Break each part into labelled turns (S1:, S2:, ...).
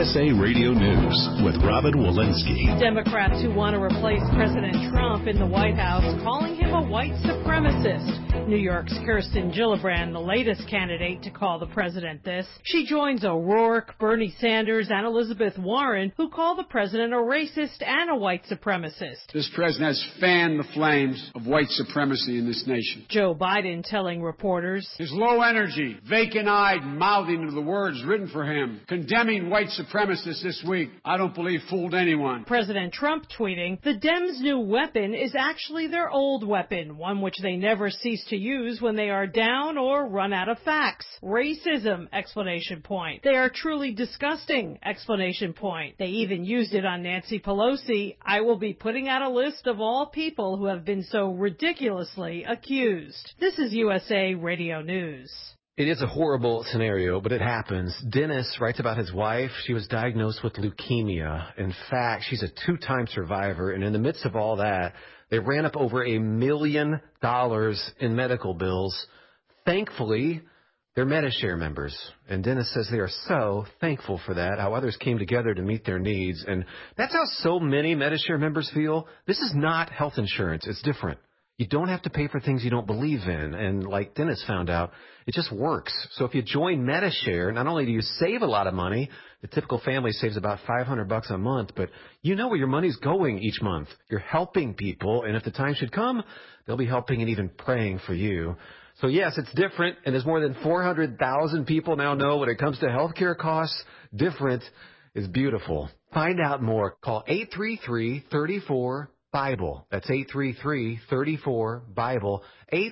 S1: USA Radio News with Robin Walensky.
S2: Democrats who want to replace President Trump in the White House calling him a white supremacist. New York's Kirsten Gillibrand, the latest candidate to call the president this. She joins O'Rourke, Bernie Sanders, and Elizabeth Warren, who call the president a racist and a white supremacist.
S3: This president has fanned the flames of white supremacy in this nation.
S2: Joe Biden telling reporters,
S3: his low energy, vacant-eyed mouthing of the words written for him, condemning white supremacists this week, I don't believe fooled anyone.
S2: President Trump tweeting, the Dems' new weapon is actually their old weapon, one which they never cease to use when they are down or run out of facts. Racism, exclamation point. They are truly disgusting, exclamation point. They even used it on Nancy Pelosi. I will be putting out a list of all people who have been so ridiculously accused. This is USA Radio News.
S4: It is a horrible scenario, but it happens. Dennis writes about his wife. She was diagnosed with leukemia. In fact, she's a 2-time survivor, and in the midst of all that, they ran up over $1 million in medical bills. Thankfully, they're Medi-Share members, and Dennis says they are so thankful for that, how others came together to meet their needs, and that's how so many Medi-Share members feel. This is not health insurance. It's different. You don't have to pay for things you don't believe in, and like Dennis found out, it just works. So if you join Medi-Share, not only do you save a lot of money, the typical family saves about $500 a month, but you know where your money's going each month. You're helping people, and if the time should come, they'll be helping and even praying for you. So yes, it's different, and as more than 400,000 people now know when it comes to healthcare costs, different is beautiful. Find out more. Call 833-34-BIBLE. That's 833-34-BIBLE.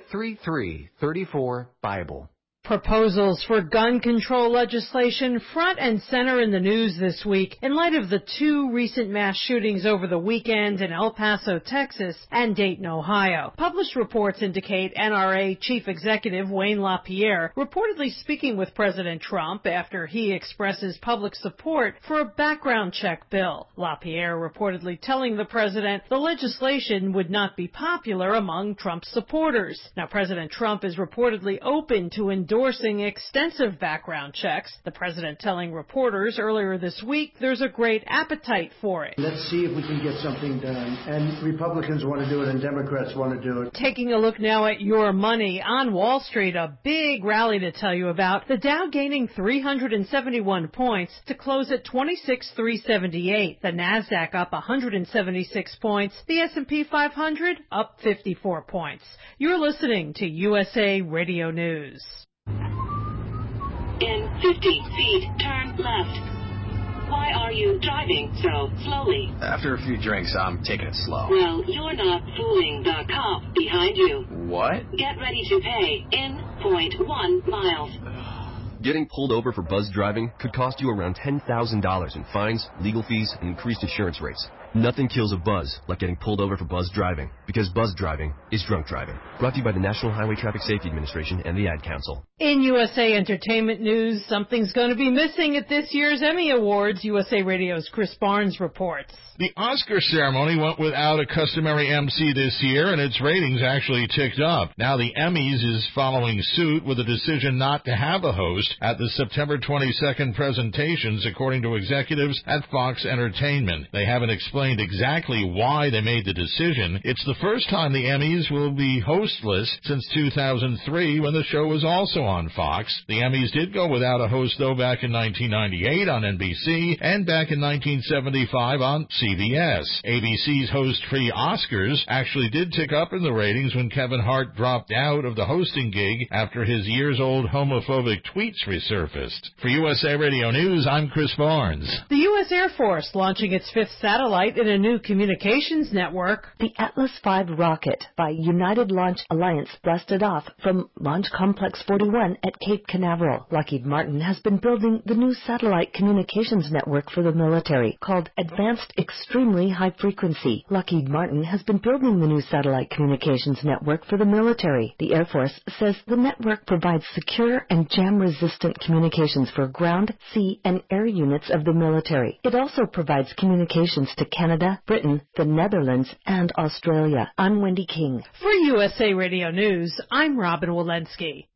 S4: 833-34-BIBLE.
S2: Proposals for gun control legislation front and center in the news this week in light of the 2 recent mass shootings over the weekend in El Paso, Texas and Dayton, Ohio. Published reports indicate NRA Chief Executive Wayne LaPierre reportedly speaking with President Trump after he expresses public support for a background check bill. LaPierre reportedly telling the president the legislation would not be popular among Trump's supporters. Now, President Trump is reportedly open to endorsing extensive background checks. The president telling reporters earlier this week there's a great appetite for it.
S5: Let's see if we can get something done. And Republicans want to do it and Democrats want to do it.
S2: Taking a look now at your money on Wall Street, a big rally to tell you about. The Dow gaining 371 points to close at 26,378. The Nasdaq up 176 points. The S&P 500 up 54 points. You're listening to USA Radio News.
S6: In 50 feet, turn left. Why are you driving so slowly?
S7: After a few drinks, I'm taking it slow.
S6: Well, you're not fooling the cop behind you.
S7: What?
S6: Get ready to pay in 0.1 miles.
S8: Getting pulled over for buzz driving could cost you around $10,000 in fines, legal fees, and increased insurance rates. Nothing kills a buzz like getting pulled over for buzz driving, because buzz driving is drunk driving. Brought to you by the National Highway Traffic Safety Administration and the Ad Council.
S2: In USA Entertainment news, something's going to be missing at this year's Emmy Awards. USA Radio's Chris Barnes reports.
S9: The Oscar ceremony went without a customary MC this year, and its ratings actually ticked up. Now the Emmys is following suit with a decision not to have a host at the September 22nd presentations, according to executives at Fox Entertainment. They haven't explained exactly why they made the decision. It's the first time the Emmys will be hostless since 2003, when the show was also on Fox. The Emmys did go without a host, though, back in 1998 on NBC and back in 1975 on CBS. ABC's host-free Oscars actually did tick up in the ratings when Kevin Hart dropped out of the hosting gig after his years-old homophobic tweets resurfaced. For USA Radio News, I'm Chris Barnes.
S2: The U.S. Air Force launching its 5th satellite in a new communications network.
S10: The Atlas V rocket by United Launch Alliance blasted off from Launch Complex 41 at Cape Canaveral. Lockheed Martin has been building the new satellite communications network for the military called Advanced Extremely High Frequency. Lockheed Martin has been building the new satellite communications network for the military. The Air Force says the network provides secure and jam-resistant communications for ground, sea, and air units of the military. It also provides communications to Canada, Britain, the Netherlands, and Australia. I'm Wendy King.
S2: For USA Radio News, I'm Robin Walensky.